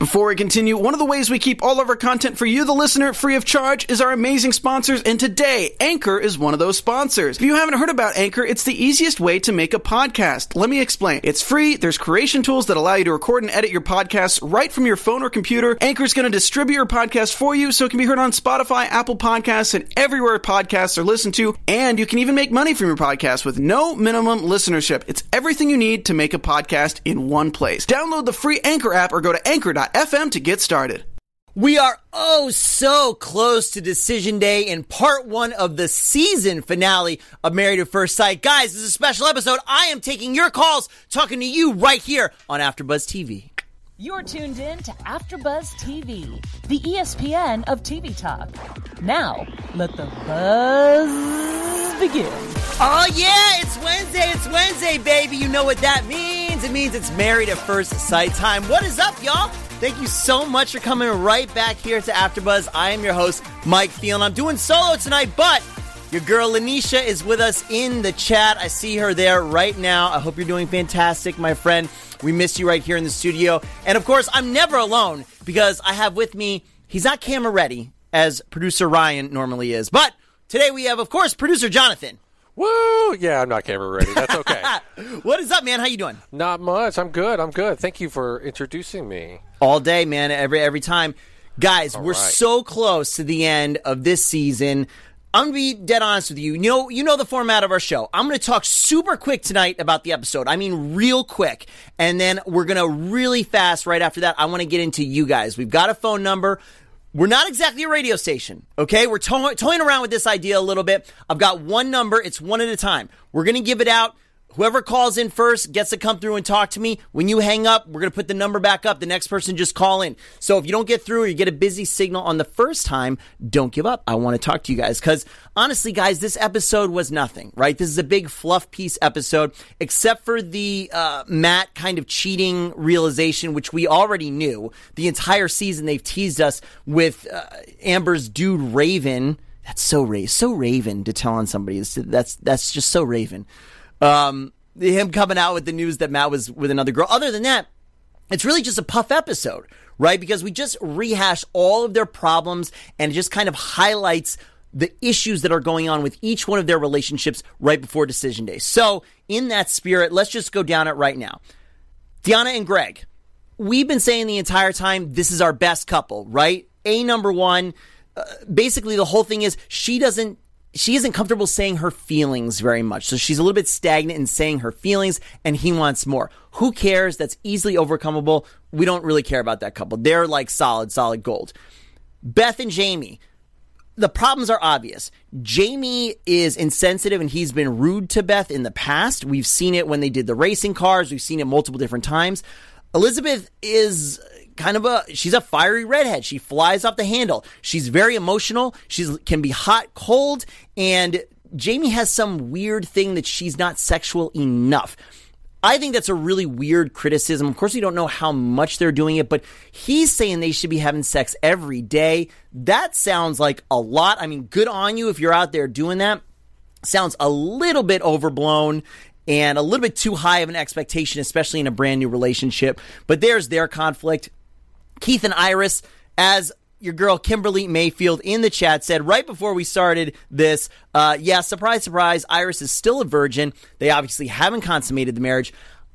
Before we continue, one of the ways we keep all of our content for you, the listener, free of charge is our amazing sponsors, and today, Anchor is one of those sponsors. If you haven't heard about Anchor, it's the easiest way to make a podcast. Let me explain. It's free, there's creation tools that allow you to record and edit your podcasts right from your phone or computer. Anchor's going to distribute your podcast for you so it can be heard on Spotify, Apple Podcasts, and everywhere podcasts are listened to, and you can even make money from your podcast with no minimum listenership. It's everything you need to make a podcast in one place. Download the free Anchor app or go to anchor.fm to get started. We are so close to Decision Day in part 1 of the season finale of Married at First Sight. Guys, this is a special episode. I am taking your calls, talking to you right here on AfterBuzz TV. You're tuned in to AfterBuzz TV, the ESPN of TV talk. Now, let the buzz begin. Oh yeah, it's Wednesday, baby. You know what that means. It means it's Married at First Sight time. What is up, y'all? Thank you so much for coming right back here to AfterBuzz. I am your host, Mike Thielen. I'm doing solo tonight, but your girl Lanisha is with us in the chat. I see her there right now. I hope you're doing fantastic, my friend. We miss you right here in the studio. And of course, I'm never alone because I have with me, he's not camera ready as producer Ryan normally is. But today we have, of course, producer Jonathan. Woo! Yeah, I'm not camera ready. That's okay. What is up, man? How you doing? Not much. I'm good. Thank you for introducing me. All day, man. Every time. Guys, we're so close to the end of this season. I'm going to be dead honest with you. You know the format of our show. I'm going to talk super quick tonight about the episode. I mean, real quick. And then we're going to really fast right after that. I want to get into you guys. We've got a phone number. We're not exactly a radio station, okay? We're toying around with this idea a little bit. I've got one number. It's one at a time. We're going to give it out. Whoever calls in first gets to come through and talk to me. When you hang up, we're going to put the number back up. The next person just call in. So if you don't get through or you get a busy signal on the first time, don't give up. I want to talk to you guys because honestly, guys, this episode was nothing, right? This is a big fluff piece episode, except for the Matt kind of cheating realization, which we already knew. The entire season, they've teased us with Amber's dude, Raven. That's so Raven to tell on somebody. That's just so Raven. Him coming out with the news that Matt was with another girl. Other than that, it's really just a puff episode, right? Because we just rehash all of their problems and it just kind of highlights the issues that are going on with each one of their relationships right before Decision Day. So in that spirit, let's just go down it right now. Deanna and Greg, we've been saying the entire time, this is our best couple, right? Number one, basically the whole thing is she isn't comfortable saying her feelings very much. So she's a little bit stagnant in saying her feelings and he wants more. Who cares? That's easily overcomable. We don't really care about that couple. They're like solid gold. Beth and Jamie. The problems are obvious. Jamie is insensitive and he's been rude to Beth in the past. We've seen it when they did the racing cars. We've seen it multiple different times. Elizabeth is she's a fiery redhead. She flies off the handle. She's very emotional. She can be hot, cold, and Jamie has some weird thing that she's not sexual enough. I think that's a really weird criticism. Of course, we don't know how much they're doing it, but he's saying they should be having sex every day. That sounds like a lot. I mean, good on you if you're out there doing that. Sounds a little bit overblown and a little bit too high of an expectation, especially in a brand new relationship. But there's their conflict. Keith and Iris, as your girl Kimberly Mayfield in the chat said right before we started this, surprise, surprise, Iris is still a virgin. They obviously haven't consummated the marriage.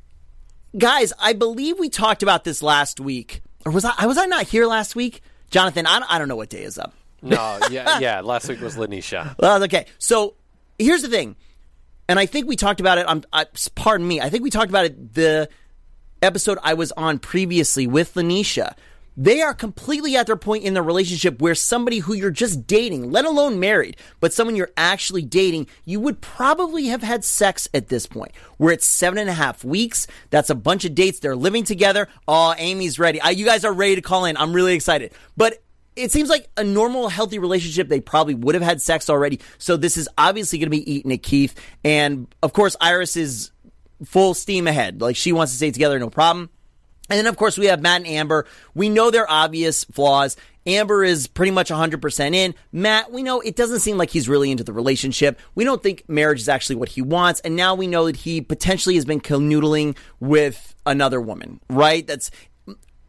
Guys, I believe we talked about this last week. Or was I not here last week? Jonathan, I don't know what day is up. No, yeah, last week was Lanisha. Well, okay, so here's the thing. And I think we talked about it, pardon me, I think we talked about it the episode I was on previously with Lanisha. They are completely at their point in their relationship where somebody who you're just dating, let alone married, but someone you're actually dating, you would probably have had sex at this point. We're at 7.5 weeks. That's a bunch of dates. They're living together. Oh, Amy's ready. You guys are ready to call in. I'm really excited. But it seems like a normal, healthy relationship, they probably would have had sex already. So this is obviously going to be eating at Keith. And, of course, Iris is full steam ahead. Like, she wants to stay together, no problem. And then, of course, we have Matt and Amber. We know their obvious flaws. Amber is pretty much 100% in. Matt, we know it doesn't seem like he's really into the relationship. We don't think marriage is actually what he wants. And now we know that he potentially has been canoodling with another woman, right? That's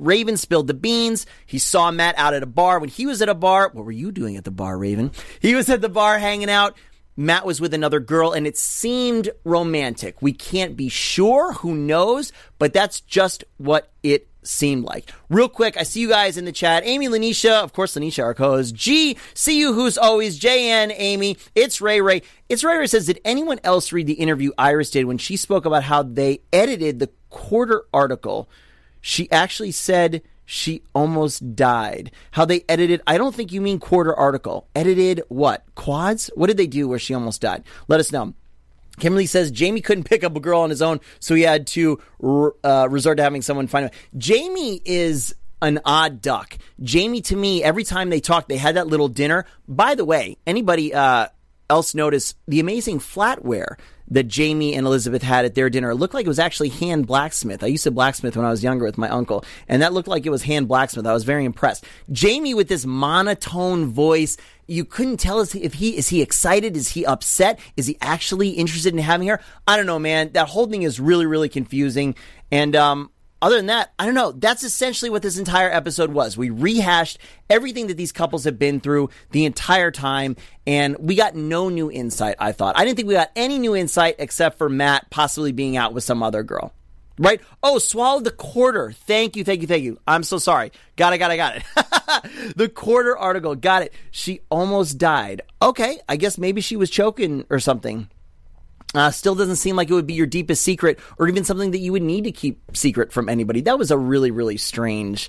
Raven spilled the beans. He saw Matt out at a bar. When he was at a bar, what were you doing at the bar, Raven? He was at the bar hanging out. Matt was with another girl, and it seemed romantic. We can't be sure. Who knows? But that's just what it seemed like. Real quick, I see you guys in the chat. Amy, Lanisha, of course, Lanisha, our co-host. G, see you, who's always. JN, Amy, it's Ray Ray. It's Ray Ray says, did anyone else read the interview Iris did when she spoke about how they edited the Quarter article? She actually said she almost died. How they edited, I don't think you mean Quarter article. Edited what? Quads? What did they do where she almost died? Let us know. Kimberly says Jamie couldn't pick up a girl on his own, so he had to resort to having someone find him. Jamie is an odd duck. Jamie, to me, every time they talked, they had that little dinner. By the way, anybody else notice the amazing flatware that Jamie and Elizabeth had at their dinner? It looked like it was actually hand blacksmith. I used to blacksmith when I was younger with my uncle, and that looked like it was hand blacksmith. I was very impressed. Jamie with this monotone voice, you couldn't tell is he excited? Is he upset? Is he actually interested in having her? I don't know, man. That whole thing is really, really confusing. And other than that, I don't know. That's essentially what this entire episode was. We rehashed everything that these couples have been through the entire time, and we got no new insight, I thought. I didn't think we got any new insight except for Matt possibly being out with some other girl. Right? Oh, swallowed the quarter. Thank you. I'm so sorry. Got it. The Quarter article. Got it. She almost died. Okay, I guess maybe she was choking or something. Still doesn't seem like it would be your deepest secret or even something that you would need to keep secret from anybody. That was a really, really strange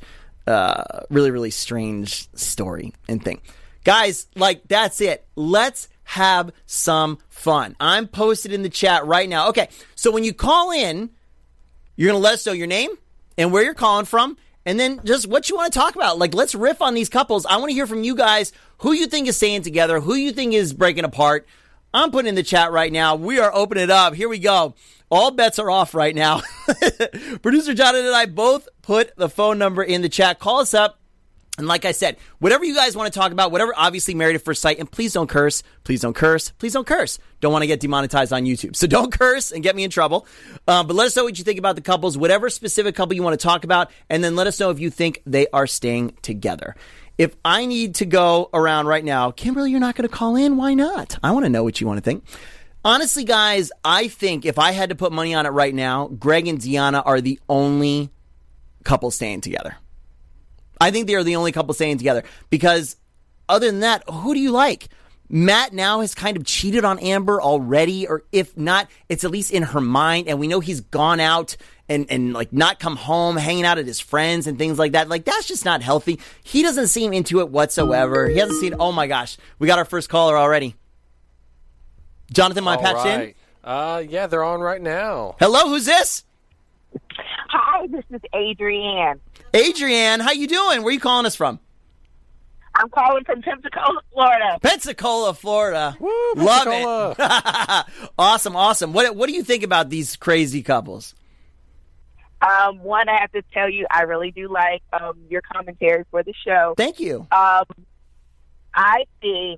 story and thing. Guys, that's it. Let's have some fun. I'm posted in the chat right now. Okay, so when you call in, you're going to let us know your name and where you're calling from, and then just what you want to talk about. Let's riff on these couples. I want to hear from you guys who you think is staying together, who you think is breaking apart. I'm putting in the chat right now. We are opening it up. Here we go. All bets are off right now. Producer Jonathan and I both put the phone number in the chat. Call us up. And like I said, whatever you guys want to talk about, whatever, obviously Married at First Sight, and please don't curse. Please don't curse. Please don't curse. Don't want to get demonetized on YouTube. So don't curse and get me in trouble. But let us know what you think about the couples, whatever specific couple you want to talk about, and then let us know if you think they are staying together. If I need to go around right now, Kimberly, you're not going to call in? Why not? I want to know what you want to think. Honestly, guys, I think if I had to put money on it right now, Greg and Deanna are the only couple staying together. I think they are the only couple staying together because other than that, who do you like? Matt now has kind of cheated on Amber already, or if not, it's at least in her mind, and we know he's gone out and not come home, hanging out at his friends and things like that. That's just not healthy. He doesn't seem into it whatsoever. He hasn't seen, oh my gosh, we got our first caller already. Jonathan, am I patched in? Yeah, they're on right now. Hello, who's this? Hi, this is Adrienne. Adrienne, how you doing? Where are you calling us from? I'm calling from Pensacola, Florida. Pensacola, Florida. Woo, Love Pensacola. it. Awesome. What do you think about these crazy couples? One, I have to tell you, I really do like your commentary for the show. Thank you. I think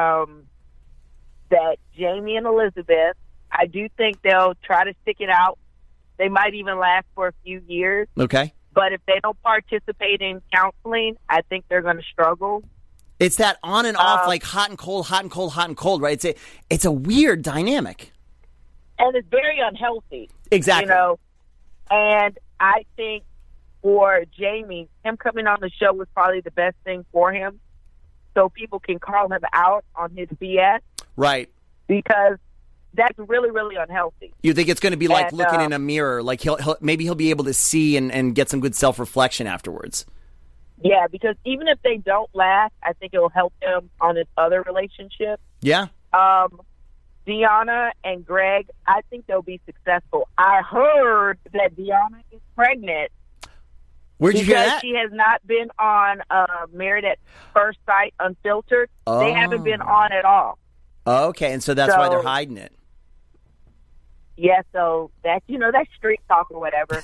that Jamie and Elizabeth, I do think they'll try to stick it out. They might even last for a few years. Okay. But if they don't participate in counseling, I think they're going to struggle. It's that on and off, hot and cold, right? It's a weird dynamic. And it's very unhealthy. Exactly. And I think for Jamie, him coming on the show was probably the best thing for him. So people can call him out on his BS. Right. Because that's really, really unhealthy. You think it's going to be like looking in a mirror? Like he'll be able to see and get some good self-reflection afterwards. Yeah, because even if they don't last, I think it'll help him on his other relationship. Yeah. Deanna and Greg, I think they'll be successful. I heard that Deanna is pregnant. Where'd you hear that? Because she has not been on Married at First Sight Unfiltered. Oh. They haven't been on at all. Okay, and so that's why they're hiding it. Yeah, so that's street talk or whatever.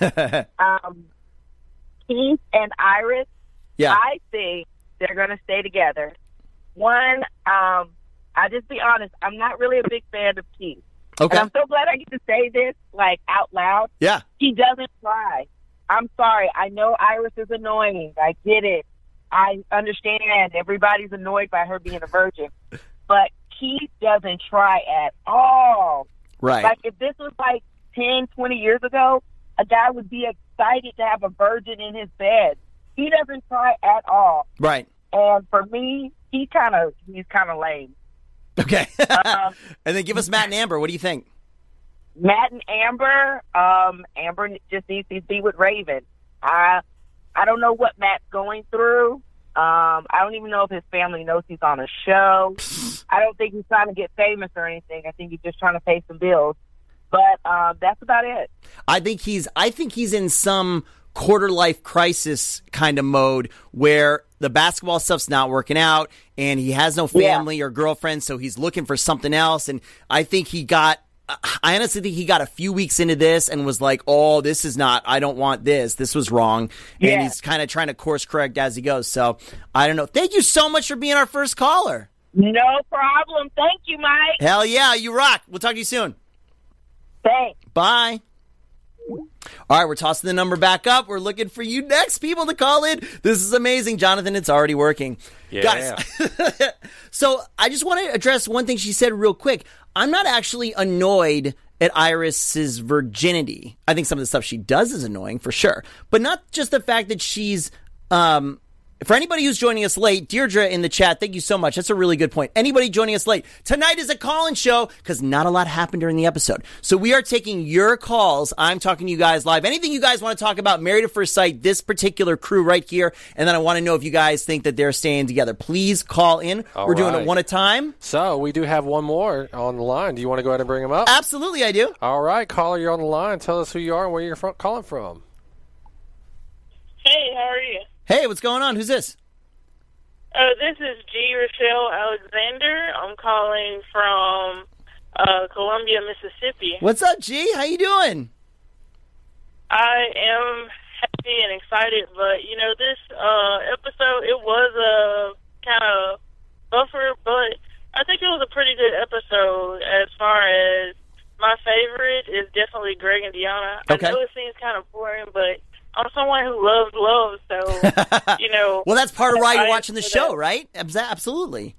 Keith and Iris, yeah. I think they're going to stay together. One, I just be honest, I'm not really a big fan of Keith. Okay. And I'm so glad I get to say this out loud. Yeah. He doesn't cry. I'm sorry. I know Iris is annoying. I get it. I understand everybody's annoyed by her being a virgin. But Keith doesn't try at all. Right. Like, if this was like 10, 20 years ago, a guy would be excited to have a virgin in his bed. He doesn't try at all. Right. And for me, he's kind of lame. Okay. And then give us Matt and Amber. What do you think? Matt and Amber, Amber just needs to be with Raven. I don't know what Matt's going through. I don't even know if his family knows he's on a show. I don't think he's trying to get famous or anything. I think he's just trying to pay some bills. But that's about it. I think he's in some quarter life crisis kind of mode where the basketball stuff's not working out and he has no family or girlfriend, so he's looking for something else. And I honestly think he got a few weeks into this and was like, oh, this is not, I don't want this. This was wrong. Yeah. And he's kind of trying to course correct as he goes. So I don't know. Thank you so much for being our first caller. No problem. Thank you, Mike. Hell yeah, you rock. We'll talk to you soon. Thanks. Bye. All right, we're tossing the number back up. We're looking for you next people to call in. This is amazing. Jonathan, it's already working. Yeah. Guys, so I just want to address one thing she said real quick. I'm not actually annoyed at Iris's virginity. I think some of the stuff she does is annoying, for sure. But not just the fact that she's... for anybody who's joining us late, Deirdre in the chat, thank you so much. That's a really good point. Anybody joining us late, tonight is a call-in show because not a lot happened during the episode. So we are taking your calls. I'm talking to you guys live. Anything you guys want to talk about, Married at First Sight, this particular crew right here, and then I want to know if you guys think that they're staying together. Please call in. We're doing it one at a time. So we do have one more on the line. Do you want to go ahead and bring him up? Absolutely, I do. All right, caller, you're on the line. Tell us who you are and where you're calling from. Hey, how are you? Hey, what's going on? Who's this? This is G. Rochelle Alexander. I'm calling from Columbia, Mississippi. What's up, G? How you doing? I am happy and excited, but, this episode, it was a kind of buffer, but I think it was a pretty good episode as far as my favorite is definitely Greg and Deanna. Okay. I know it seems kind of boring, but I'm someone who loves love, so, Well, that's part of why you're watching the that. show, right? Absolutely.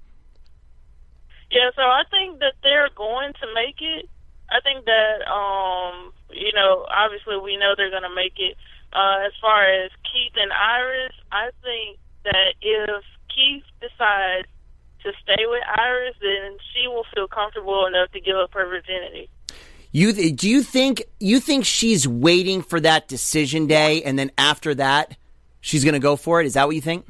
Yeah, so I think that they're going to make it. I think that, obviously we know they're going to make it. As far as Keith and Iris, I think that if Keith decides to stay with Iris, then she will feel comfortable enough to give up her virginity. Do you think she's waiting for that decision day, and then after that, she's going to go for it? Is that what you think?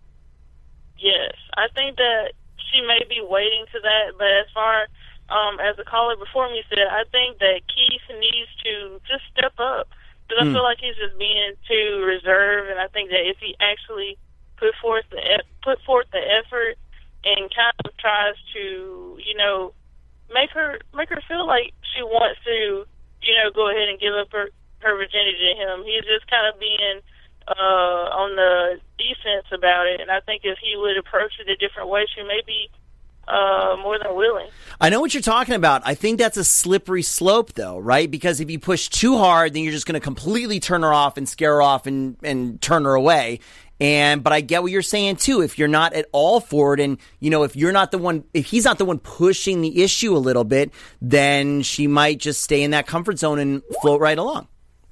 Yes, I think that she may be waiting to that. But as far as the caller before me said, I think that Keith needs to just step up because I feel like he's just being too reserved. And I think that if he actually put forth the effort and kind of tries to, make her feel like she wants to, go ahead and give up her virginity to him. He's just kind of being on the defense about it, and I think if he would approach it a different way, she may be more than willing. I know what you're talking about. I think that's a slippery slope, though, right? Because if you push too hard, then you're just going to completely turn her off and scare her off and turn her away. But I get what you're saying too. If you're not at all for it, and if he's not the one pushing the issue a little bit, then she might just stay in that comfort zone and float right along.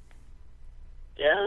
Yeah,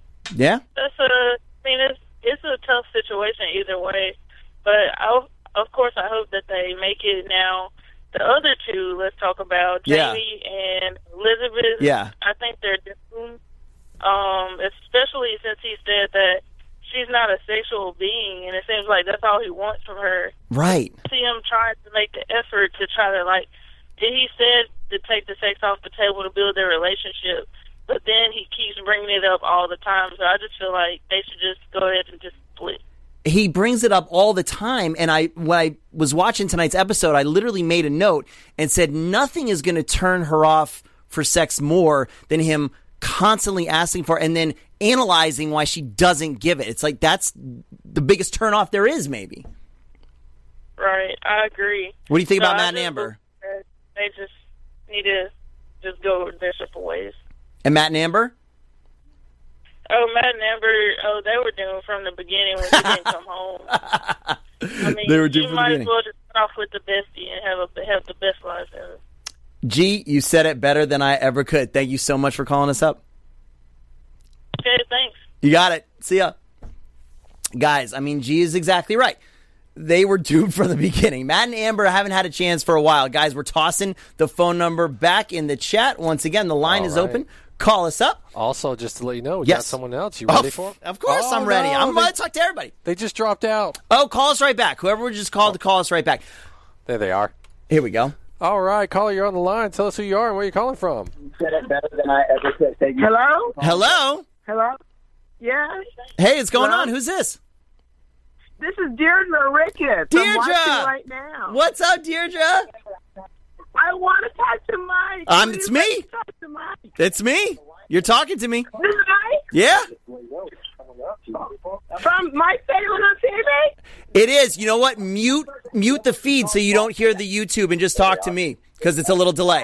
it's a tough situation either way. But of course, I hope that they make it. Now, the other two, let's talk about Jamie and Elizabeth. Yeah, I think they're doomed, especially since he said that she's not a sexual being, and it seems like that's all he wants from her. Right. See him trying to make the effort to try to, he said to take the sex off the table to build their relationship, but then he keeps bringing it up all the time, so I just feel like they should just go ahead and just split. He brings it up all the time, and when I was watching tonight's episode, I literally made a note and said nothing is going to turn her off for sex more than him constantly asking for and then analyzing why she doesn't give it. It's like that's the biggest turnoff there is, maybe. Right, I agree. What do you think about Matt and Amber? They just need to just go their separate ways. And Matt and Amber? Oh, Matt and Amber, they were doomed from the beginning when they didn't come home. I mean, They were doomed you from the might beginning. as well just start off with the bestie and have the best lives ever. G, you said it better than I ever could. Thank you so much for calling us up. Okay, thanks. You got it. See ya. Guys, I mean, G is exactly right. They were doomed from the beginning. Matt and Amber haven't had a chance for a while. Guys, we're tossing the phone number back in the chat. Once again, the line is open. Call us up. Also, just to let you know, we Yes. got someone else. You ready for him? Of course I'm ready. I'm going to talk to everybody. They just dropped out. Oh, call us right back. Whoever just called to call us right back. There they are. Here we go. All right, caller, you're on the line. Tell us who you are and where you're calling from. Said it better than I ever could. Hello? Hello. Hello? Yes? Hey, what's going Hello? on? Who's this? This is Deirdre Ricketts. I'm watching right now. What's up, Deirdre? I want to talk to Mike. It's Please me. let me talk to Mike. It's me. You're talking to me. This is Mike? Yeah, From Mike Salem on TV? it is. You know what? Mute the feed so you don't hear the YouTube and just talk to me because it's a little delay.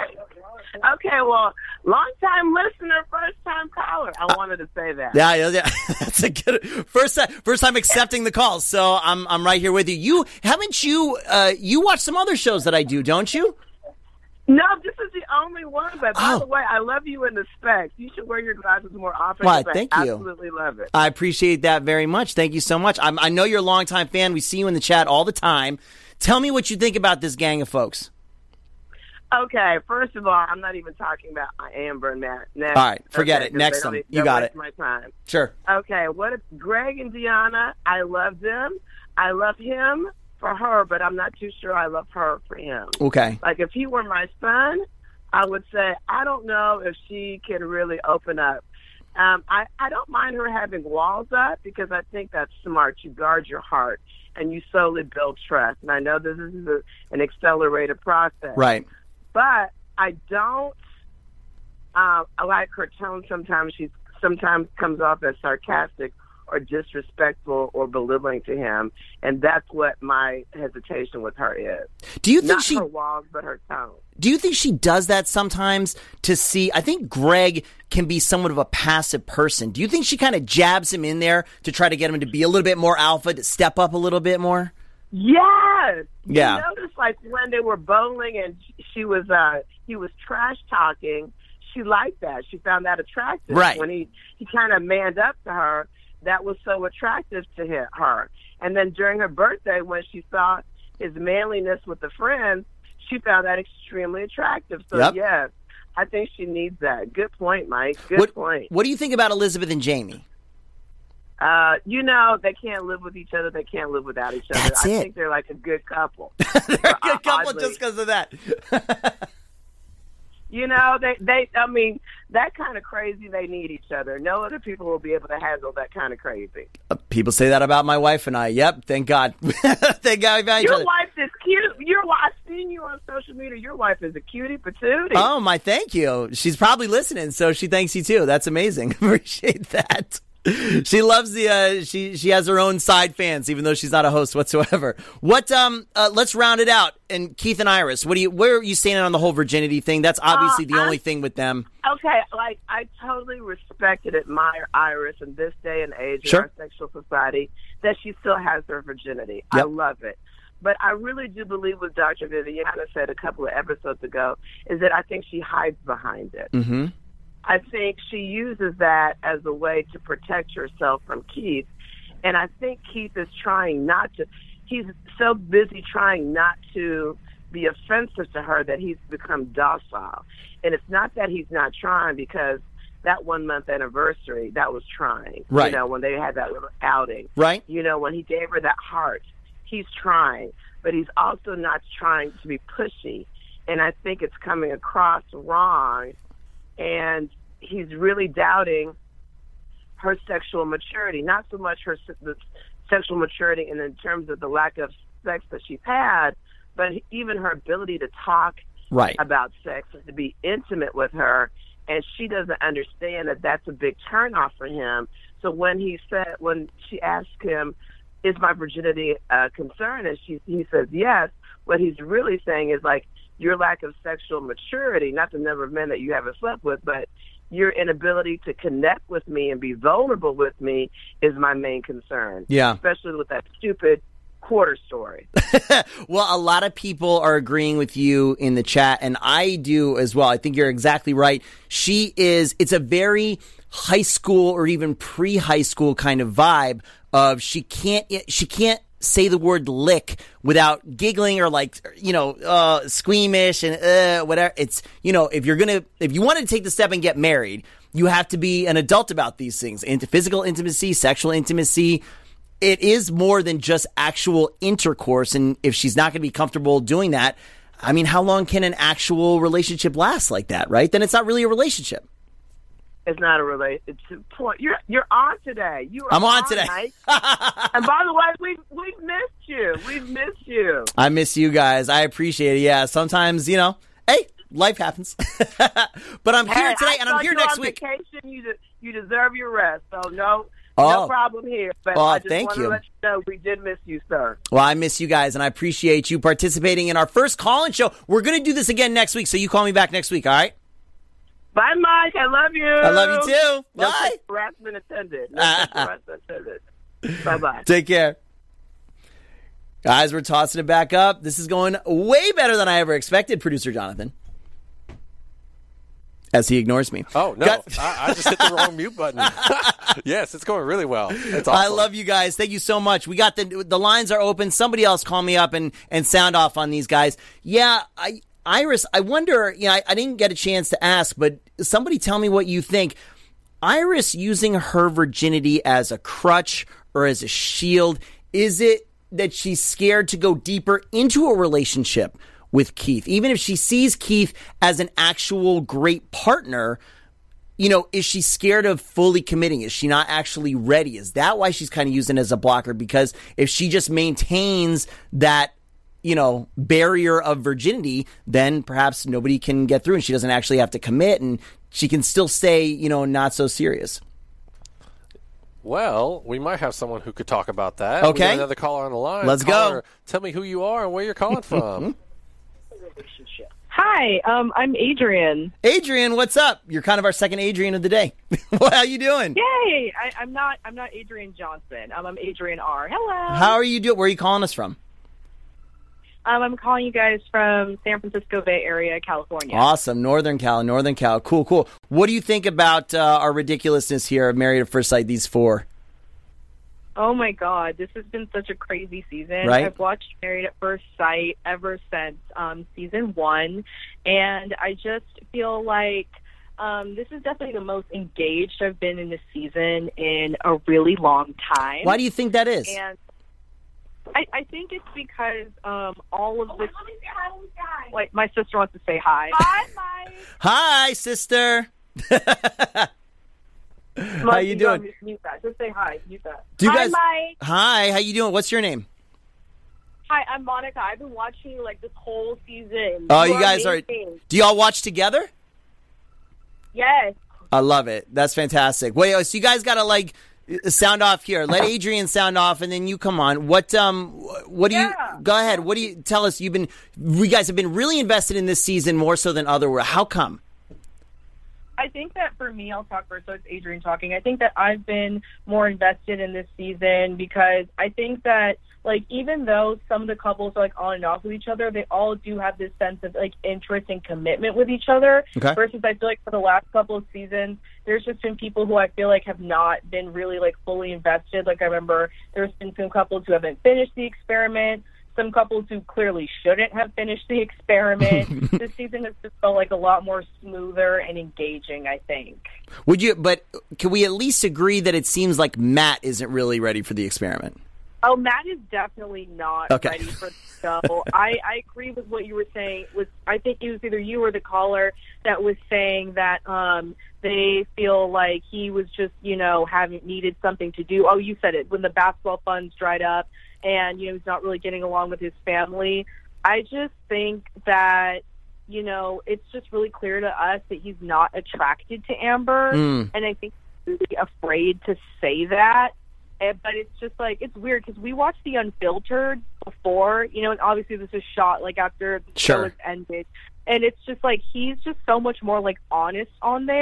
Okay, well, long-time listener, first-time caller. I wanted to say that. Yeah. That's a good first time accepting the calls. So I'm right here with you. You haven't you watch some other shows that I do, don't you? No, this is the only one. But by the way, I love you in the specs. You should wear your glasses more often. Why, 'cause thank I you. absolutely love it. I appreciate that very much. Thank you so much. I know you're a longtime fan. We see you in the chat all the time. Tell me what you think about this gang of folks. Okay, first of all, I'm not even talking about Amber and Matt. Next. All right, forget it. 'cause Next they one. don't- You don't got waste it. My time. Sure. Okay, what if Greg and Deanna? I love them. I love him for her, but I'm not too sure I love her for him. Okay. Like if he were my son, I would say I don't know if she can really open up. I don't mind her having walls up because I think that's smart. You guard your heart and you slowly build trust. And I know this is an accelerated process, Right. but I don't. I like her tone. Sometimes she comes off as sarcastic or disrespectful or belittling to him, and that's what my hesitation with her is. Do you think Not she? her walls, but her tone. Do you think she does that sometimes to see? I think Greg can be somewhat of a passive person. Do you think she kind of jabs him in there to try to get him to be a little bit more alpha, to step up a little bit more? Yes. Yeah. You notice, like when they were bowling and he was trash talking. She liked that. She found that attractive. Right. When he kind of manned up to her, that was so attractive to her. And then during her birthday, when she saw his manliness with the friends, she found that extremely attractive. So Yep. yes, I think she needs that. Good point, Mike. Good point. What do you think about Elizabeth and Jamie? They can't live with each other. They can't live without each other. That's I it. think they're like a good couple. They're a good couple Oddly. just because of that. I mean, that kind of crazy, they need each other. No other people will be able to handle that kind of crazy. People say that about my wife and I. Yep, thank God. Thank God we found each Your other. wife is cute. I've seen you on social media. Your wife is a cutie patootie. Oh, my thank you. She's probably listening, so she thanks you too. That's amazing. Appreciate that. She loves the she has her own side fans, even though she's not a host whatsoever. What let's round it out. And Keith and Iris, where are you standing on the whole virginity thing? That's obviously the only thing with them. Okay, like I totally respect and admire Iris in this day and age Sure. in our sexual society that she still has her virginity. Yep. I love it. But I really do believe what Dr. Viviana said a couple of episodes ago is that I think she hides behind it. Mm-hmm. I think she uses that as a way to protect herself from Keith. And I think Keith is trying not to, he's so busy trying not to be offensive to her that he's become docile. And it's not that he's not trying, because that 1 month anniversary, that was trying. Right. When they had that little outing. Right. When he gave her that heart, he's trying. But he's also not trying to be pushy. And I think it's coming across wrong. And he's really doubting her sexual maturity, not so much the sexual maturity in terms of the lack of sex that she's had, but even her ability to talk Right. about sex and to be intimate with her. And she doesn't understand that that's a big turnoff for him. So when she asked him, is my virginity a concern? And he says yes. What he's really saying is like, your lack of sexual maturity, not the number of men that you haven't slept with, but your inability to connect with me and be vulnerable with me is my main concern. Yeah. Especially with that stupid quarter story. Well, a lot of people are agreeing with you in the chat, and I do as well. I think you're exactly right. It's a very high school or even pre-high school kind of vibe of she can't say the word lick without giggling or squeamish and whatever. It's, if you want to take the step and get married, you have to be an adult about these things. Into physical intimacy, sexual intimacy. It is more than just actual intercourse. And if she's not going to be comfortable doing that, I mean, how long can an actual relationship last like that, right? Then it's not really a relationship. It's not a relationship. You're on today. I'm on today. And by the way, we've missed you. We've missed you. I miss you guys. I appreciate it. Yeah, sometimes, hey, life happens. But I'm here today, and I'm here next week. Vacation, you deserve your rest. So no problem here. But I just want to let you know we did miss you, sir. Well, I miss you guys, and I appreciate you participating in our first call-in show. We're going to do this again next week, so you call me back next week, all right? Bye, Mike. I love you. I love you, too. Bye. Harassment attended. Bye-bye. Take care. Guys, we're tossing it back up. This is going way better than I ever expected, producer Jonathan. As he ignores me. Oh, no. I just hit the wrong mute button. Yes, it's going really well. It's awesome. I love you guys. Thank you so much. We got the lines are open. Somebody else call me up and sound off on these guys. Yeah, Iris, I wonder, I didn't get a chance to ask, but somebody tell me what you think. Iris using her virginity as a crutch or as a shield, is it that she's scared to go deeper into a relationship with Keith? Even if she sees Keith as an actual great partner, is she scared of fully committing? Is she not actually ready? Is that why she's kind of using it as a blocker? Because if she just maintains that, barrier of virginity, then perhaps nobody can get through and she doesn't actually have to commit and she can still stay, not so serious. Well, we might have someone who could talk about that. Okay. We got another caller on the line. Let's go. Tell me who you are and where you're calling from. Hi, I'm Adrian. Adrian, what's up? You're kind of our second Adrian of the day. How you doing? Yay! I'm not Adrian Johnson. I'm Adrian R. Hello. How are you doing? Where are you calling us from? I'm calling you guys from San Francisco Bay Area, California. Awesome. Northern Cal. Cool. What do you think about our ridiculousness here of Married at First Sight, these four? Oh, my God. This has been such a crazy season. Right? I've watched Married at First Sight ever since season 1, and I just feel like this is definitely the most engaged I've been in this season in a really long time. Why do you think that is? And I think it's because all of this... Like, my sister wants to say hi. Hi, Mike. Hi, sister. How you doing? Mute that. Just say hi. Mute that. Hi, Mike. Hi, how you doing? What's your name? Hi, I'm Monica. I've been watching you this whole season. Oh, you guys are... Do y'all watch together? Yes. I love it. That's fantastic. Wait, so you guys got to sound off here. Let Adrian sound off, and then you come on. What do you? Go ahead. What do you tell us? You guys have been really invested in this season more so than other. How come? I think that for me, I'll talk first, so it's Adrian talking. I think that I've been more invested in this season because I think that, even though some of the couples are, on and off with each other, they all do have this sense of, interest and commitment with each other. Okay. Versus I feel like for the last couple of seasons, there's just been people who I feel like have not been really, fully invested. I remember there's been some couples who haven't finished the experiment, some couples who clearly shouldn't have finished the experiment. This season has just felt a lot more smoother and engaging, I think. But can we at least agree that it seems like Matt isn't really ready for the experiment? Oh, Matt is definitely not ready for the show. I agree with what you were saying. I think it was either you or the caller that was saying that they feel like he was just, having needed something to do. Oh, you said it, when the basketball funds dried up and, he's not really getting along with his family. I just think that, it's just really clear to us that he's not attracted to Amber. And I think he's really afraid to say that. But it's just it's weird because we watched the Unfiltered before, and obviously this is shot after the show has ended. And it's just he's just so much more honest on there.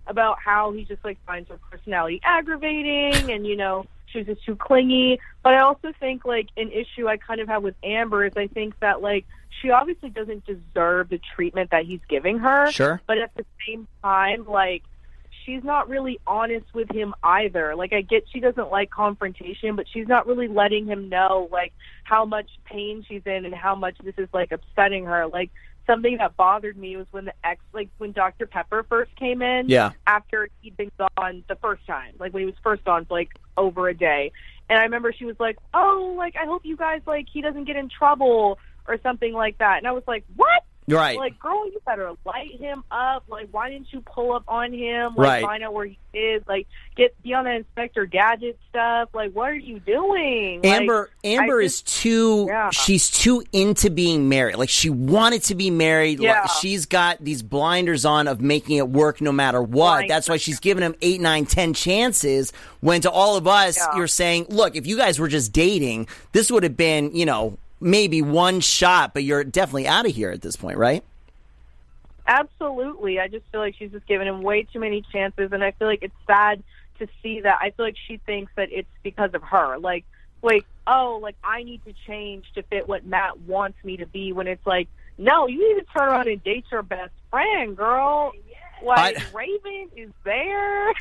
about how he just, like, finds her personality aggravating and, you know, she's just too clingy. But I also think, like, an issue I kind of have with Amber is I think that, like, she obviously doesn't deserve the treatment that he's giving her. Sure. But at the same time, like, she's not really honest with him either. Like, I get she doesn't like confrontation, but she's not really letting him know, like, how much pain she's in and how much this is, like, upsetting her. Like, something that bothered me was when when Dr. Pepper first came in. Yeah. After he'd been gone the first time, like, when he was first gone for, like, over a day. And I remember she was like, oh, like, I hope you guys, like, he doesn't get in trouble or something like that. And I was like, what? Right. Like, girl, you better light him up. Like, why didn't you pull up on him? Like, right. Find out where he is. Like, be on the Inspector Gadget stuff. Like, what are you doing? Amber is too, she's too into being married. Like, she wanted to be married. Yeah. Like, she's got these blinders on of making it work no matter what. That's why she's giving him 8, 9, 10 chances, when to all of us, you're saying, look, if you guys were just dating, this would have been, you know, maybe one shot, but you're definitely out of here at this point, right? Absolutely. I just feel like she's just giving him way too many chances, and I feel like it's sad to see that. I feel like she thinks that it's because of her. Like, oh, like, I need to change to fit what Matt wants me to be, when it's like, no, you need to turn around and date your best friend, girl. Like, Raven is there.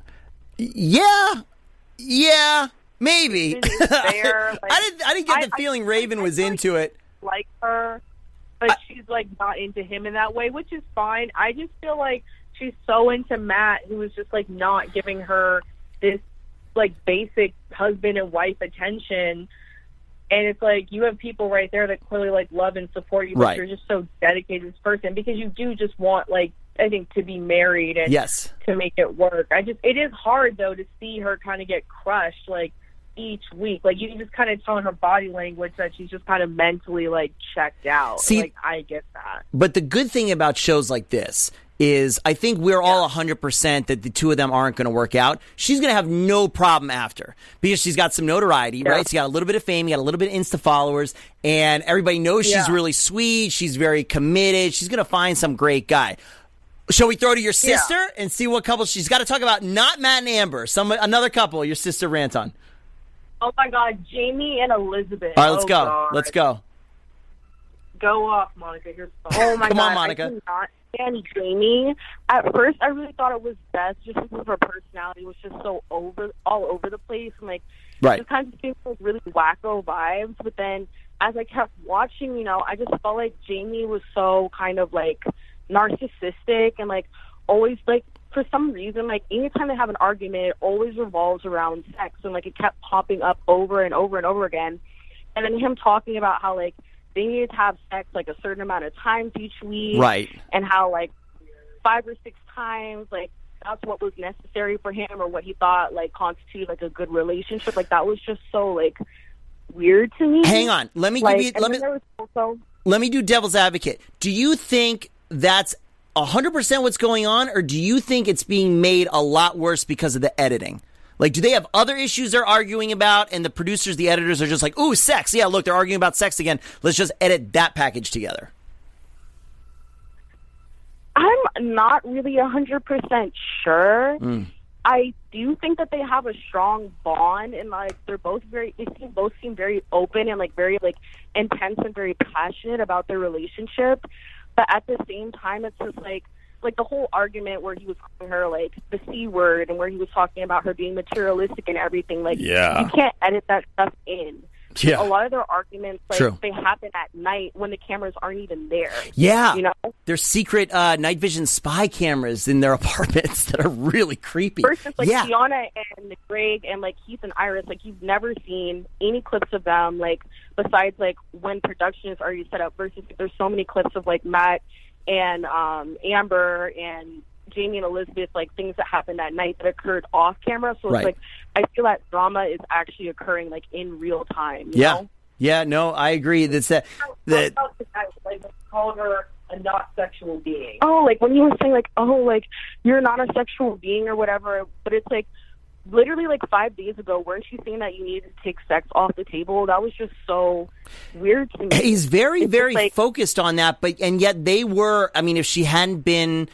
Yeah. Maybe. There, like, I didn't get the feeling Raven was into it. Like her, but she's, like, not into him in that way, which is fine. I just feel like she's so into Matt, who is just, like, not giving her this, like, basic husband and wife attention. And it's like, you have people right there that clearly, like, love and support you, but you're just so dedicated to this person, because you do just want, like, I think, to be married and to make it work. It is hard, though, to see her kind of get crushed, like, each week. Like, you can just kind of tell in her body language that she's just kind of mentally, like, checked out. See, like, I get that. But the good thing about shows like this is I think we're all 100% that the two of them aren't going to work out. She's going to have no problem after, because she's got some notoriety, right? She's got a little bit of fame, you got a little bit of Insta followers, and everybody knows she's really sweet, she's very committed, she's going to find some great guy. Shall we throw to your sister and see what couple she's got to talk about? Not Matt and Amber, another couple your sister rant on. Oh, my God, Jamie and Elizabeth. All right, let's go. God. Let's go. Go off, Monica. Here's oh, my Come God. on, Monica. I cannot stand Jamie. At first, I really thought it was Beth, just because her personality was just so all over the place. And, like, it kind of seemed like really wacko vibes. But then, as I kept watching, you know, I just felt like Jamie was so kind of, like, narcissistic and, like, always, like, for some reason, like, anytime they have an argument, it always revolves around sex, and, like, it kept popping up over and over and over again. And then him talking about how, like, they needed to have sex, like, a certain amount of times each week, and how, like, 5 or 6 times, like, that's what was necessary for him, or what he thought, like, constituted, like, a good relationship. Like, that was just so, like, weird to me. Hang on, let me give you. Let me do devil's advocate. Do you think that's 100% what's going on, or do you think it's being made a lot worse because of the editing? Like, do they have other issues they're arguing about, and the producers, the editors are just like, ooh, sex. Yeah, look, they're arguing about sex again. Let's just edit that package together. I'm not really 100% sure. I do think that they have a strong bond, and, like, they both seem very open and, like, very, like, intense and very passionate about their relationship. But at the same time, it's just like the whole argument where he was calling her, like, the C word, and where he was talking about her being materialistic and everything. Like, you can't edit that stuff in. Yeah. A lot of their arguments, like, they happen at night when the cameras aren't even there. Yeah. You know? There's secret night vision spy cameras in their apartments that are really creepy. Versus, like, Tiana and Greg and, like, Keith and Iris, like, you've never seen any clips of them, like, besides, like, when production is already set up, versus, like, there's so many clips of, like, Matt and Amber and Jamie and Elizabeth, like, things that happened that night that occurred off camera. So it's like, I feel that drama is actually occurring, like, in real time. You know? Yeah, no, I agree. That's that. Like, call her a not sexual being. Oh, like, when you were saying, like, oh, like, you're not a sexual being or whatever, but it's like, literally, like, 5 days ago, weren't you saying that you needed to take sex off the table? That was just so weird to me. He's very focused on that, and yet they were, I mean, if she hadn't been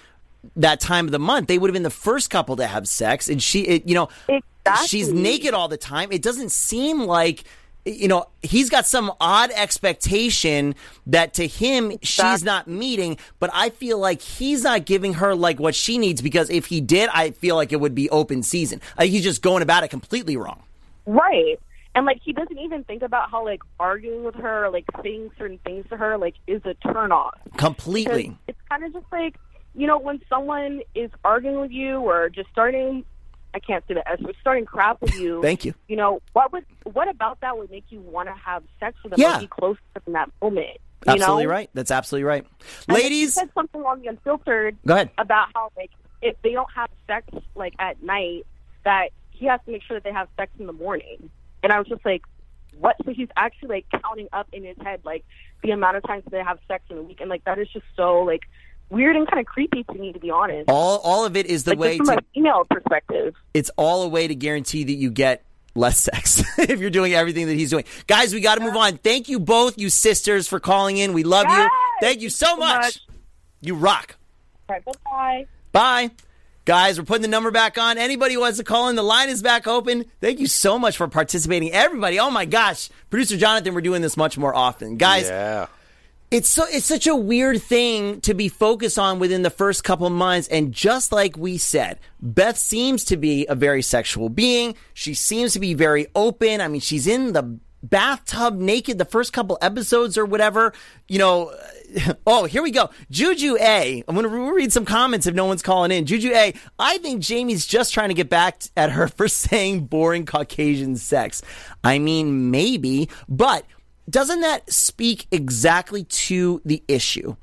that time of the month. They would have been the first couple to have sex, and Exactly. she's naked all the time. It doesn't seem like, he's got some odd expectation that to him she's not meeting, but I feel like he's not giving her like what she needs, because if he did, I feel like it would be open season. I think he's just going about it completely wrong. Right. And, like, he doesn't even think about how, like, arguing with her or, like, saying certain things to her, like, is a turnoff. Completely. Because it's kind of just like, when someone is arguing with you or just starting, I can't say the S, but starting crap with you. Thank you. What about that would make you want to have sex with them or be close to them in that moment? Absolutely right. That's absolutely right. And Ladies. you said something on the Unfiltered Go ahead. about how, like, if they don't have sex, like, at night, that he has to make sure that they have sex in the morning. And I was just like, what? So he's actually, like, counting up in his head, like, the amount of times that they have sex in a week. And, like, that is just so, like, weird and kind of creepy to me, to be honest. All of it is the like, way from to... a female perspective. It's all a way to guarantee that you get less sex if you're doing everything that he's doing. Guys, we got to move on. Thank you both, you sisters, for calling in. We love you. Thank you so much. You rock. All right, bye-bye. Bye. Guys, we're putting the number back on. Anybody who wants to call in, the line is back open. Thank you so much for participating. Everybody, oh my gosh. Producer Jonathan, we're doing this much more often. Guys, it's such a weird thing to be focused on within the first couple of months. And just like we said, Beth seems to be a very sexual being. She seems to be very open. I mean, she's in the bathtub naked the first couple episodes or whatever. Oh, here we go. Juju A. I'm going to read some comments if no one's calling in. Juju A. I think Jamie's just trying to get back at her for saying boring Caucasian sex. I mean, maybe, but doesn't that speak exactly to the issue?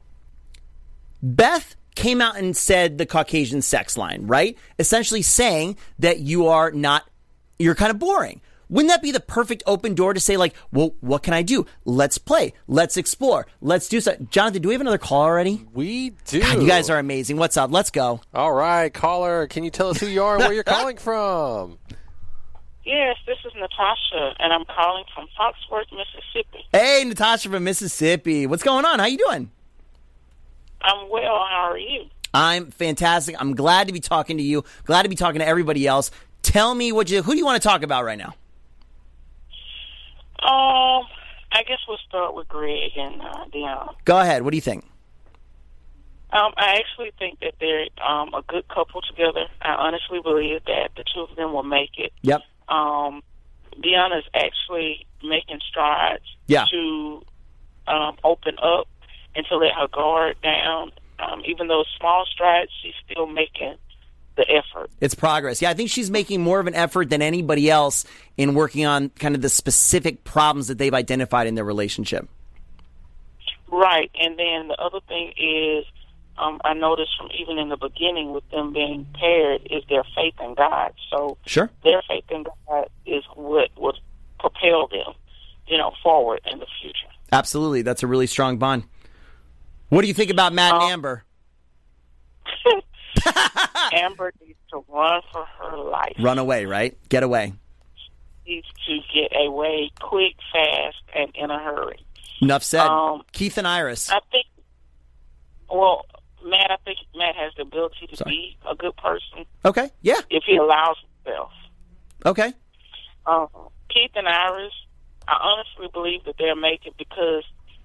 Beth came out and said the Caucasian sex line, right? Essentially saying that you're kind of boring. Wouldn't that be the perfect open door to say, like, well, what can I do? Let's play. Let's explore. Let's do something. Jonathan, do we have another call already? We do. God, you guys are amazing. What's up? Let's go. All right, caller. Can you tell us who you are and where you're calling from? Yes, this is Natasha, and I'm calling from Foxworth, Mississippi. Hey, Natasha from Mississippi. What's going on? How you doing? I'm well. How are you? I'm fantastic. I'm glad to be talking to you. Glad to be talking to everybody else. Tell me who do you want to talk about right now? I guess we'll start with Greg and Deanna. Go ahead. What do you think? I actually think that they're a good couple together. I honestly believe that the two of them will make it. Yep. Deanna's actually making strides to open up and to let her guard down. Even though small strides, she's still making the effort. It's progress. Yeah, I think she's making more of an effort than anybody else in working on kind of the specific problems that they've identified in their relationship. Right. And then the other thing is, I noticed from even in the beginning with them being paired is their faith in God. So sure, their faith in God is what would propel them, forward in the future. Absolutely. That's a really strong bond. What do you think about Matt and Amber? Amber needs to run for her life. Run away, right? Get away. Needs to get away quick, fast, and in a hurry. Enough said. Keith and Iris. I think Matt has the ability to be a good person. Okay, yeah. If he allows himself. Okay. Keith and Iris, I honestly believe that they'll make it because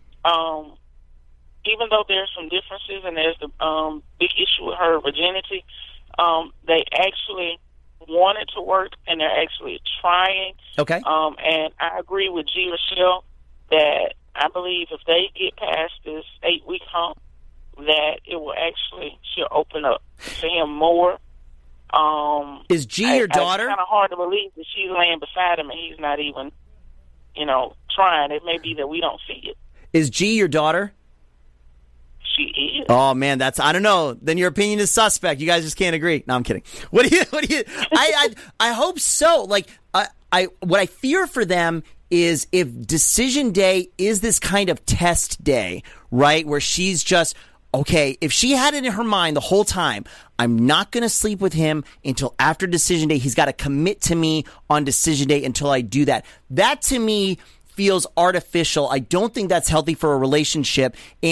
even though there's some differences and there's the big issue with her virginity, they actually want it to work and they're actually trying. Okay. And I agree with G. Rochelle that I believe if they get past this 8-week hump, that it will actually, she'll open up to him more. Is G your daughter? It's kind of hard to believe that she's laying beside him and he's not even, trying. It may be that we don't see it. Is G your daughter? She is. Oh man, I don't know. Then your opinion is suspect. You guys just can't agree. No, I'm kidding. What do you? I hope so. Like, what I fear for them is if decision day is this kind of test day, right? Where she's just, okay, if she had it in her mind the whole time, I'm not going to sleep with him until after decision day. He's got to commit to me on decision day until I do that. That to me feels artificial. I don't think that's healthy for a relationship. And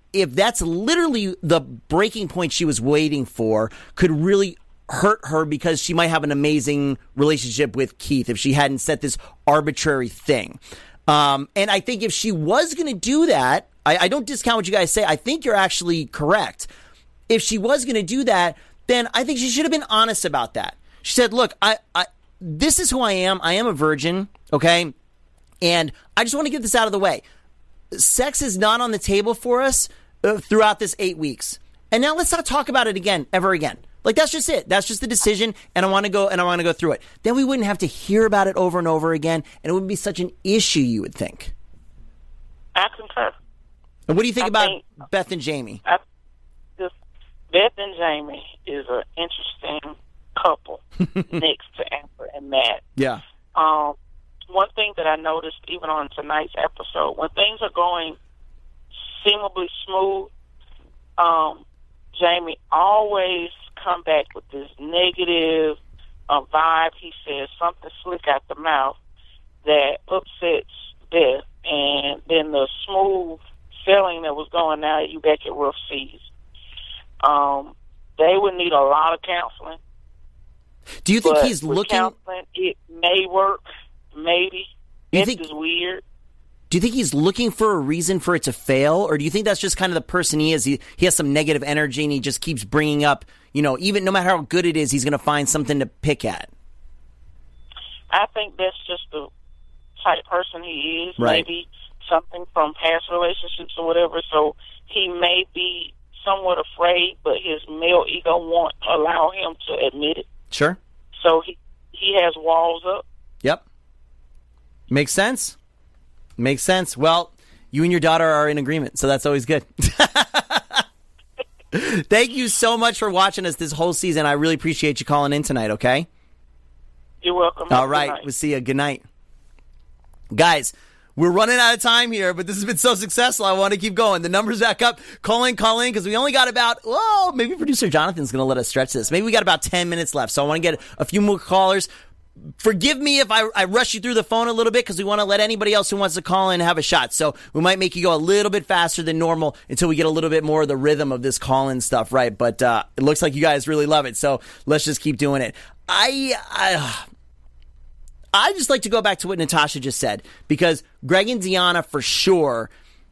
if that's literally the breaking point she was waiting for, could really hurt her because she might have an amazing relationship with Keith if she hadn't set this arbitrary thing. And I think if she was going to do that, I don't discount what you guys say. I think you're actually correct. If she was going to do that, then I think she should have been honest about that. She said, look, this is who I am. I am a virgin, okay? And I just want to get this out of the way. Sex is not on the table for us throughout this 8 weeks. And now let's not talk about it again, ever again. Like, that's just it. That's just the decision, and I want to go through it. Then we wouldn't have to hear about it over and over again, and it wouldn't be such an issue, you would think. I concur. And what do you think about Beth and Jamie? Beth and Jamie is an interesting couple next to Amber and Matt. Yeah. One thing that I noticed even on tonight's episode, when things are going seemingly smooth, Jamie always come back with this negative vibe. He says something slick out the mouth that upsets Beth, and then the smooth sailing that was going now, you back at rough seas. They would need a lot of counseling. Do you think he's looking? Counseling, it may work, maybe. It is weird. Do you think he's looking for a reason for it to fail, or do you think that's just kind of the person he is? He has some negative energy, and he just keeps bringing up, even no matter how good it is, he's going to find something to pick at. I think that's just the type of person he is. Right. Maybe something from past relationships or whatever. So he may be somewhat afraid, but his male ego won't allow him to admit it. Sure. So he has walls up. Yep. Makes sense. Makes sense. Well, you and your daughter are in agreement, so that's always good. Thank you so much for watching us this whole season. I really appreciate you calling in tonight, okay? You're welcome. All right. We'll see you. Good night. Guys, we're running out of time here, but this has been so successful. I want to keep going. The number's back up. Call in, because we only got about, maybe producer Jonathan's going to let us stretch this. Maybe we got about 10 minutes left, so I want to get a few more callers. Forgive me if I rush you through the phone a little bit, because we want to let anybody else who wants to call in have a shot. So we might make you go a little bit faster than normal until we get a little bit more of the rhythm of this call-in stuff, right? But it looks like you guys really love it, so let's just keep doing it. I just like to go back to what Natasha just said, because Greg and Deanna, for sure,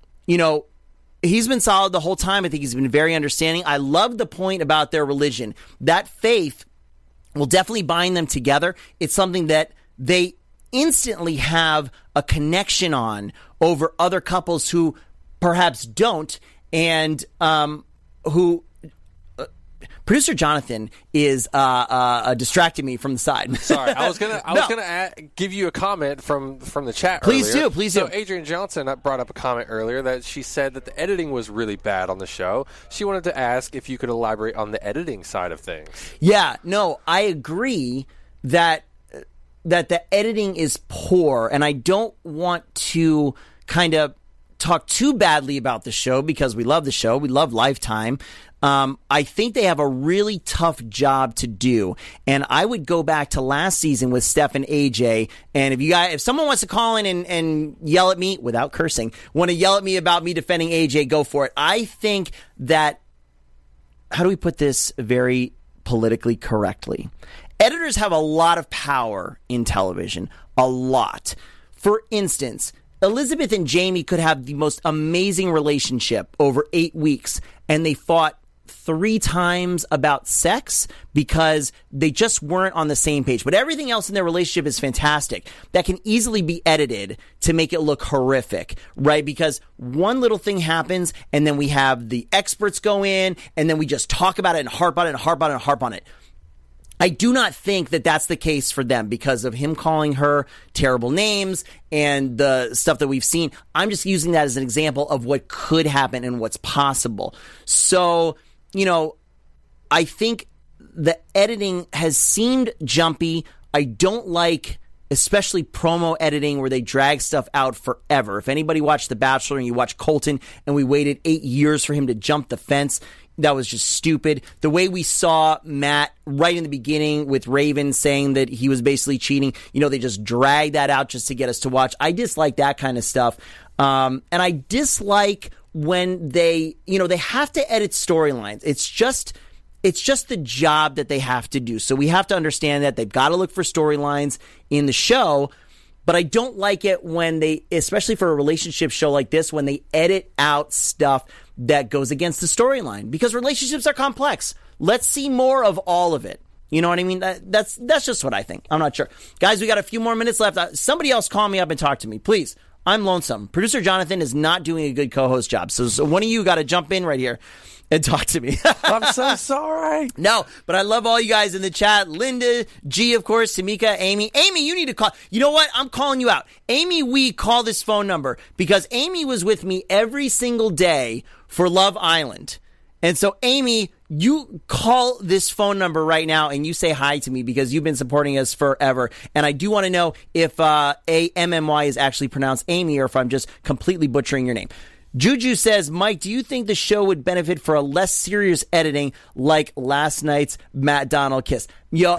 he's been solid the whole time. I think he's been very understanding. I love the point about their religion. That faith will definitely bind them together. It's something that they instantly have a connection on over other couples who perhaps don't, and who... Producer Jonathan is distracting me from the side. Sorry, I was gonna give you a comment from the chat. Please earlier. Please do. So Adrian Johnson brought up a comment earlier that she said that the editing was really bad on the show. She wanted to ask if you could elaborate on the editing side of things. Yeah, no, I agree that the editing is poor, and I don't want to kind of talk too badly about the show, because we love the show. We love Lifetime. I think they have a really tough job to do, and I would go back to last season with Steph and AJ. And if someone wants to call in and yell at me without cursing, want to yell at me about me defending AJ, go for it. I think that, how do we put this very politically correctly? Editors have a lot of power in television, a lot. For instance, Elizabeth and Jamie could have the most amazing relationship over 8 weeks, and they fought 3 times about sex because they just weren't on the same page. But everything else in their relationship is fantastic. That can easily be edited to make it look horrific, right? Because one little thing happens, and then we have the experts go in, and then we just talk about it and harp on it and harp on it and harp on it. I do not think that that's the case for them because of him calling her terrible names and the stuff that we've seen. I'm just using that as an example of what could happen and what's possible. So, I think the editing has seemed jumpy. I don't like, especially promo editing where they drag stuff out forever. If anybody watched The Bachelor and you watched Colton and we waited 8 years for him to jump the fence, that was just stupid. The way we saw Matt right in the beginning with Raven saying that he was basically cheating, they just dragged that out just to get us to watch. I dislike that kind of stuff. And I dislike when they have to edit storylines. It's just the job that they have to do. So we have to understand that they've got to look for storylines in the show. But I don't like it when they, especially for a relationship show like this, when they edit out stuff that goes against the storyline, because relationships are complex. Let's see more of all of it. You know what I mean? That's just what I think. I'm not sure. Guys, we got a few more minutes left. Somebody else call me up and talk to me, please. I'm lonesome. Producer Jonathan is not doing a good co-host job. So one of you got to jump in right here and talk to me. I'm so sorry. No, but I love all you guys in the chat. Linda, G, of course, Tamika, Amy. Amy, you need to call. You know what? I'm calling you out. Amy, we call this phone number because Amy was with me every single day for Love Island. And so, Amy, you call this phone number right now and you say hi to me because you've been supporting us forever. And I do want to know if A-M-M-Y is actually pronounced Amy or if I'm just completely butchering your name. Juju says, Mike, do you think the show would benefit for a less serious editing like last night's Matt Donald kiss?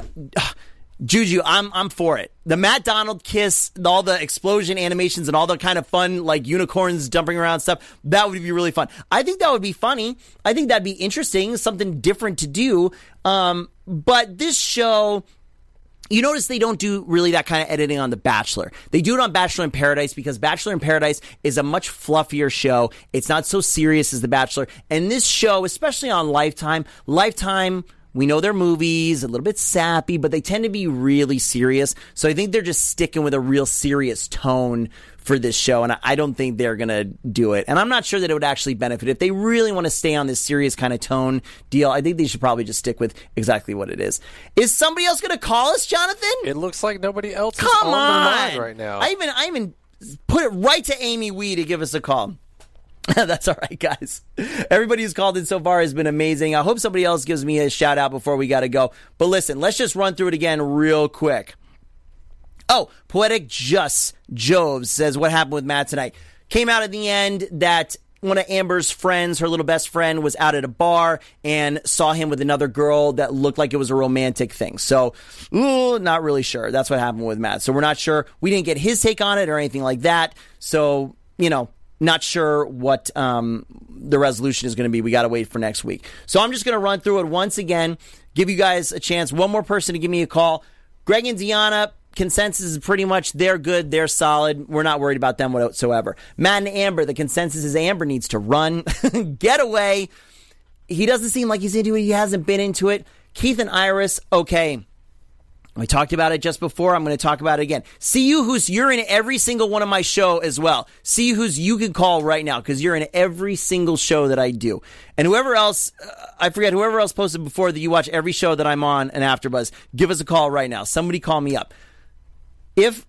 Juju, I'm for it. The Matt Donald kiss, all the explosion animations and all the kind of fun, like unicorns jumping around stuff, that would be really fun. I think that would be funny. I think that'd be interesting, something different to do. But this show, you notice they don't do really that kind of editing on The Bachelor. They do it on Bachelor in Paradise because Bachelor in Paradise is a much fluffier show. It's not so serious as The Bachelor. And this show, especially on Lifetime, we know their movies, a little bit sappy, but they tend to be really serious. So I think they're just sticking with a real serious tone for this show, and I don't think they're going to do it. And I'm not sure that it would actually benefit. If they really want to stay on this serious kind of tone deal, I think they should probably just stick with exactly what it is. Is somebody else going to call us, Jonathan? It looks like nobody else is on the line right now. I even put it right to Amy Wee to give us a call. That's all right, guys. Everybody who's called in so far has been amazing. I hope somebody else gives me a shout out before we got to go. But listen, let's just run through it again real quick. Oh, Poetic Just Joves says, what happened with Matt tonight? Came out at the end that one of Amber's friends, her little best friend, was out at a bar and saw him with another girl that looked like it was a romantic thing. So, not really sure. That's what happened with Matt. So we're not sure. We didn't get his take on it or anything like that. So, not sure what the resolution is going to be. We got to wait for next week. So I'm just going to run through it once again, give you guys a chance. One more person to give me a call. Greg and Deanna, consensus is pretty much they're good. They're solid. We're not worried about them whatsoever. Matt and Amber, the consensus is Amber needs to run, get away. He doesn't seem like he's into it. He hasn't been into it. Keith and Iris, okay. I talked about it just before. I'm going to talk about it again. See you who's you're in every single one of my show as well. See who's you can call right now because you're in every single show that I do. And whoever else, I forget, whoever else posted before that you watch every show that I'm on in AfterBuzz, give us a call right now. Somebody call me up. If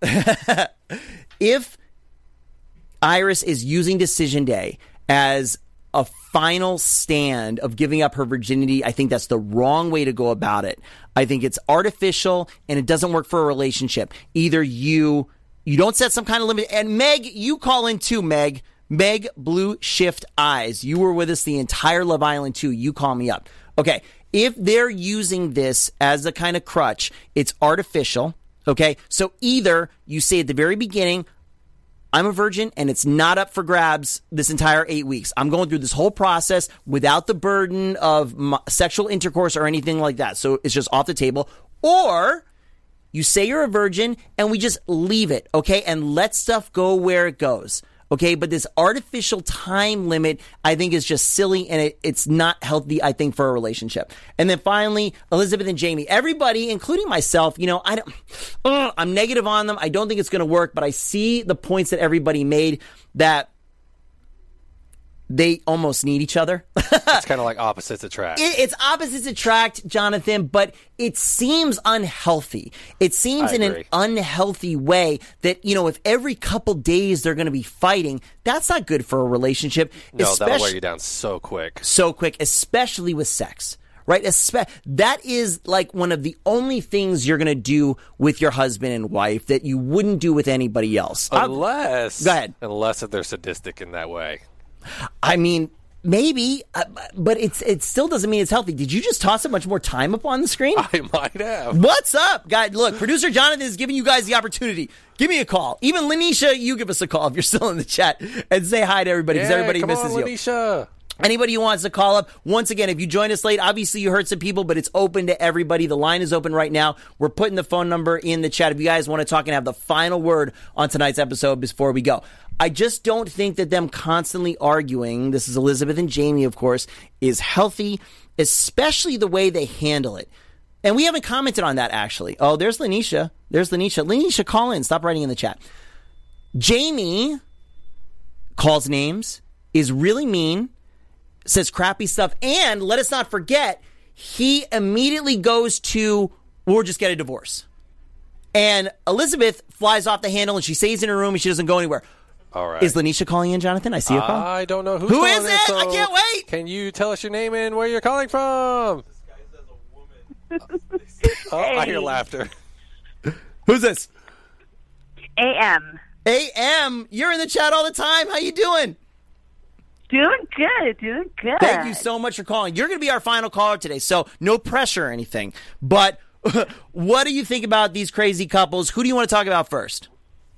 Iris is using Decision Day as a final stand of giving up her virginity, I think that's the wrong way to go about it. I think it's artificial and it doesn't work for a relationship. Either you don't set some kind of limit. And Meg, you call in too, Meg. Meg Blue Shift Eyes. You were with us the entire Love Island too. You call me up. Okay. If they're using this as a kind of crutch, it's artificial. Okay. So either you say at the very beginning, I'm a virgin and it's not up for grabs this entire 8 weeks. I'm going through this whole process without the burden of sexual intercourse or anything like that. So it's just off the table. Or you say you're a virgin and we just leave it, okay? And let stuff go where it goes, okay? But this artificial time limit, I think, is just silly and it's not healthy, I think, for a relationship. And then finally, Elizabeth and Jamie. Everybody, including myself, I'm negative on them. I don't think it's going to work, but I see the points that everybody made that they almost need each other. It's kind of like opposites attract. It's opposites attract, Jonathan, but it seems unhealthy. It seems in an unhealthy way that, if every couple days they're going to be fighting, that's not good for a relationship. No, that'll wear you down so quick. So quick, especially with sex. Right? That is like one of the only things you're going to do with your husband and wife that you wouldn't do with anybody else. Unless go ahead. Unless if they're sadistic in that way. I mean, Maybe, but it still doesn't mean it's healthy. Did you just toss so much more time up on the screen? I might have. What's up, guys? Look, producer Jonathan is giving you guys the opportunity. Give me a call. Even Lanisha, you give us a call if you're still in the chat and say hi to everybody because everybody misses you. Lanisha. Anybody who wants to call up, once again, if you joined us late, obviously you heard some people, but it's open to everybody. The line is open right now. We're putting the phone number in the chat if you guys want to talk and have the final word on tonight's episode before we go. I just don't think that them constantly arguing, this is Elizabeth and Jamie, of course, is healthy, especially the way they handle it. And we haven't commented on that, actually. Oh, there's Lanisha. Lanisha, call in. Stop writing in the chat. Jamie calls names, is really mean, says crappy stuff, and let us not forget, he immediately goes to, we'll just get a divorce. And Elizabeth flies off the handle, and she stays in her room, and she doesn't go anywhere. All right. Is Lanisha calling in, Jonathan? I see a call. I don't know who's Who calling is in, it? so I can't wait. Can you tell us your name and where you're calling from? Oh, I hear laughter. Who's this? AM. AM, you're in the chat all the time. How you doing? Doing good. Thank you so much for calling. You're going to be our final caller today, so no pressure or anything. But what do you think about these crazy couples? Who do you want to talk about first?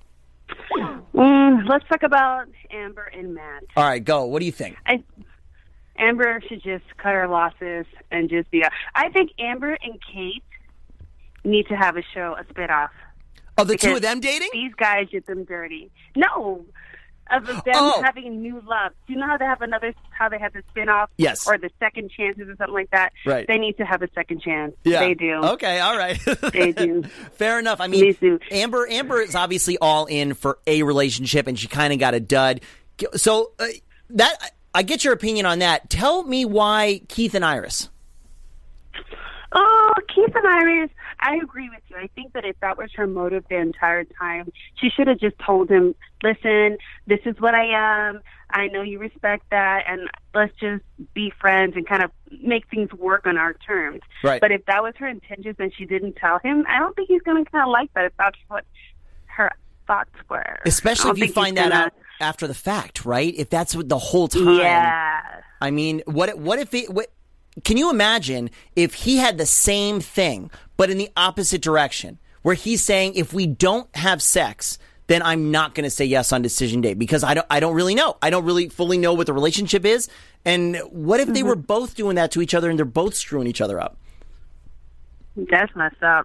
Let's talk about Amber and Matt. All right, go. What do you think? Amber should just cut her losses and just be. I think Amber and Kate need to have a show, a spinoff. Of the two of them dating? These guys did them dirty. No, of them having new love. Do you know how they have how they have the spinoff? Yes. Or the second chances or something like that? Right. They need to have a second chance. Yeah. They do. Okay, all right. They do. Fair enough. I mean, Amber is obviously all in for a relationship, and she kind of got a dud. So I get your opinion on that. Tell me why Keith and Iris. Oh, Keith and Iris, I agree with you. I think that if that was her motive the entire time, she should have just told him, listen, this is what I am. I know you respect that, and let's just be friends and kind of make things work on our terms. Right. But if that was her intentions and she didn't tell him, I don't think he's going to kind of like that if that's what her thoughts were. Especially if you find that out after the fact, right? If that's what the whole time. Yeah. I mean, what if it... Can you imagine if he had the same thing, but in the opposite direction, where he's saying, if we don't have sex, then I'm not going to say yes on decision day because I don't really know. I don't really fully know what the relationship is. And what if they were both doing that to each other and they're both screwing each other up? That's messed up.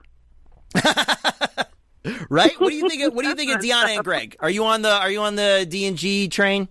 Right? What do you think? What do you think of Deanna and Greg? Are you on the D&G train?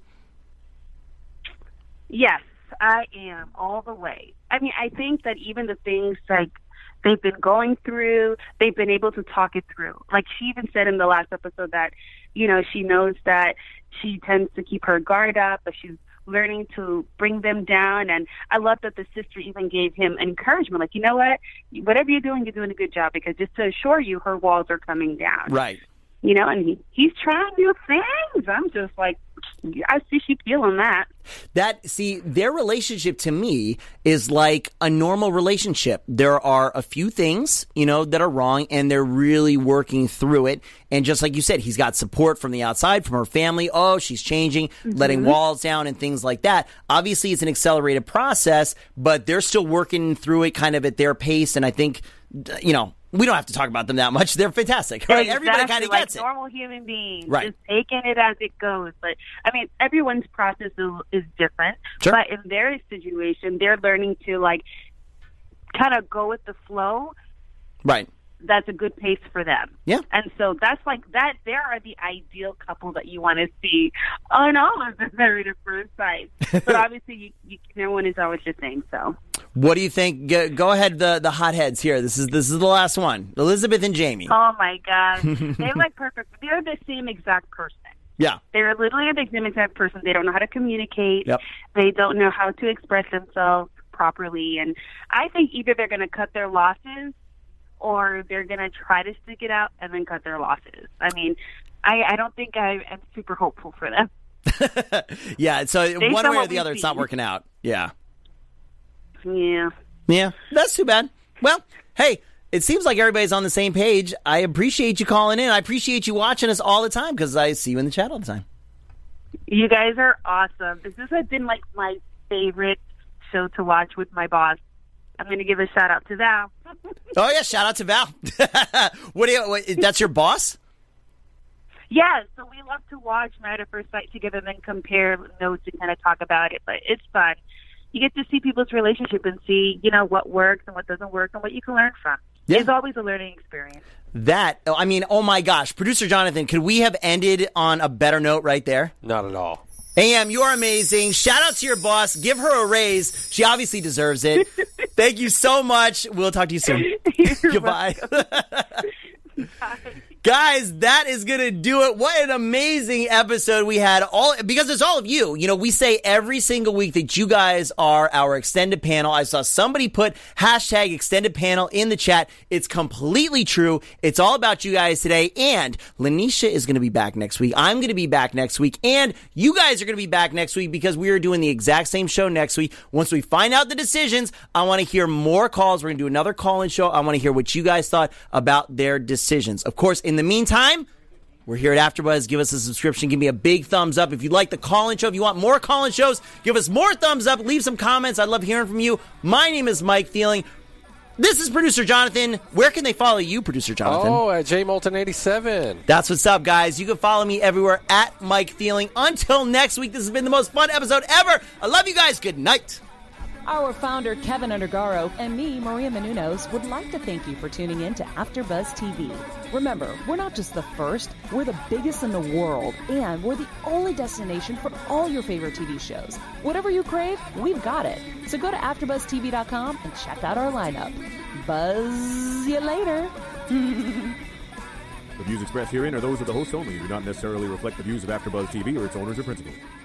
Yes, I am all the way. I mean, I think that even the things like they've been going through, they've been able to talk it through. Like she even said in the last episode that, you know, she knows that she tends to keep her guard up, but she's learning to bring them down. And I love that the sister even gave him encouragement. Like, you know what? Whatever you're doing a good job because just to assure you her walls are coming down. Right. You know, and he's trying new things. I'm just like, I see she feeling that. Their relationship to me is like a normal relationship. There are a few things, you know, that are wrong, and they're really working through it. And just like you said, he's got support from the outside, from her family. Oh, she's changing, letting walls down and things like that. Obviously, it's an accelerated process, but they're still working through it kind of at their pace. And I think, you know, we don't have to talk about them that much. They're fantastic, right? Exactly. Everybody kind of gets it. Like normal human beings, right? Just taking it as it goes. But I mean, everyone's process is different. Sure. But in their situation, they're learning to like kind of go with the flow. Right. That's a good pace for them. Yeah. And so that's like that. There are the ideal couple that you want to see on all of the Married at First Sight. But obviously, no one is always the thing. So. What do you think? Go ahead, the hotheads here. This is the last one. Elizabeth and Jamie. Oh my God, they're like perfect. They're the same exact person. Yeah, they're literally the same exact person. They don't know how to communicate. Yep. They don't know how to express themselves properly. And I think either they're going to cut their losses, or they're going to try to stick it out and then cut their losses. I mean, I don't think I am super hopeful for them. Yeah. So one way or the other, it's not working out. Yeah. Yeah, that's too bad. Well, hey, it seems like everybody's on the same page. I appreciate you calling in. I appreciate you watching us all the time because I see you in the chat all the time. You guys are awesome. This has been like my favorite show to watch with my boss. I'm going to give a shout out to Val. Oh yeah, shout out to Val. That's your boss? Yeah, so we love to watch Married at First Sight together and then compare notes and kind of talk about it. But it's fun. You get to see people's relationship and see, what works and what doesn't work and what you can learn from. Yeah. It's always a learning experience. Oh my gosh. Producer Jonathan, could we have ended on a better note right there? Not at all. AM, you are amazing. Shout out to your boss. Give her a raise. She obviously deserves it. Thank you so much. We'll talk to you soon. Goodbye. Bye. Guys, that is going to do it. What an amazing episode we had. Because it's all of you. We say every single week that you guys are our extended panel. I saw somebody put hashtag extended panel in the chat. It's completely true. It's all about you guys today. And Lanisha is going to be back next week. I'm going to be back next week. And you guys are going to be back next week because we are doing the exact same show next week. Once we find out the decisions, I want to hear more calls. We're going to do another call-in show. I want to hear what you guys thought about their decisions. Of course, in the meantime, we're here at AfterBuzz. Give us a subscription. Give me a big thumbs up. If you like the call-in show, if you want more call-in shows, give us more thumbs up. Leave some comments. I love hearing from you. My name is Mike Thieling. This is Producer Jonathan. Where can they follow you, Producer Jonathan? Oh, at JMolton87. That's what's up, guys. You can follow me everywhere at Mike Thieling. Until next week, this has been the most fun episode ever. I love you guys. Good night. Our founder, Kevin Undergaro, and me, Maria Menounos, would like to thank you for tuning in to AfterBuzz TV. Remember, we're not just the first, we're the biggest in the world, and we're the only destination for all your favorite TV shows. Whatever you crave, we've got it. So go to AfterBuzzTV.com and check out our lineup. Buzz you later. The views expressed herein are those of the host only and do not necessarily reflect the views of AfterBuzz TV or its owners or principals.